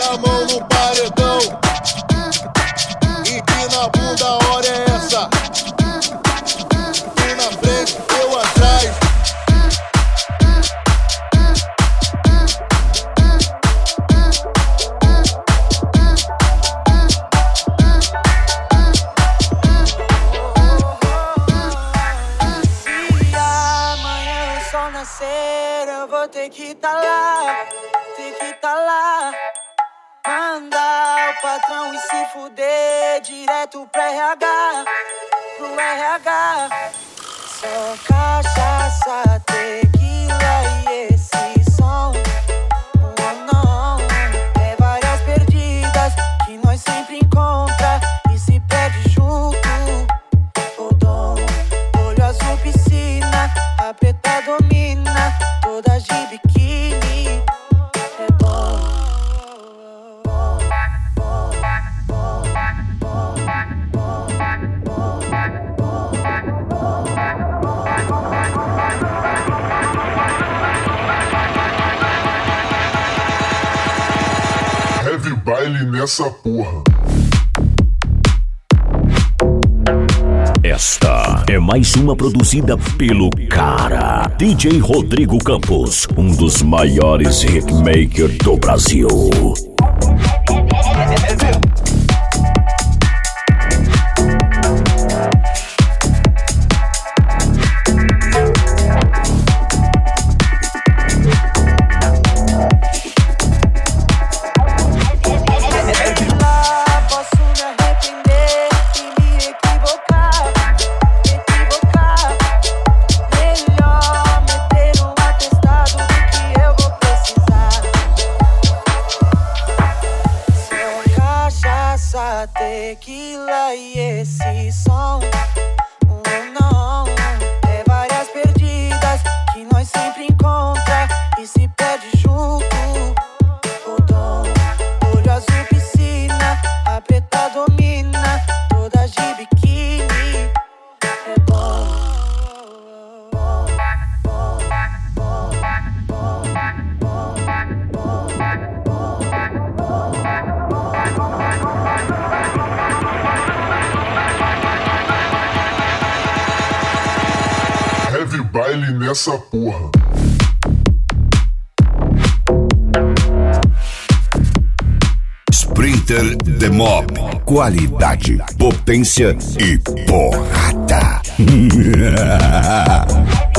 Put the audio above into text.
a mão no paredão. Empina a bunda, a hora é essa. Tu na frente, eu atrás. Eu vou ter que tá lá, mandar o patrão e se fuder direto pro RH. Só cachaça, tequila e esse som. Oh não, é várias perdidas que nós sempre encontra e se perde junto. O dom, olho azul, piscina, a preta domina, todas de biquíni. É bom. Heavy baile nessa porra. Esta é mais uma produzida pelo cara DJ Rodrigo Campos, um dos maiores hitmakers do Brasil. Tequila e esse som. Oh não, é várias perdidas que nós sempre encontra e se perde junto. O dom, olho azul, piscina, a preta domina, todas de biquíni. É bom. Heavy baile nessa porra. Sprinter The Mob. Qualidade, potência e porrada.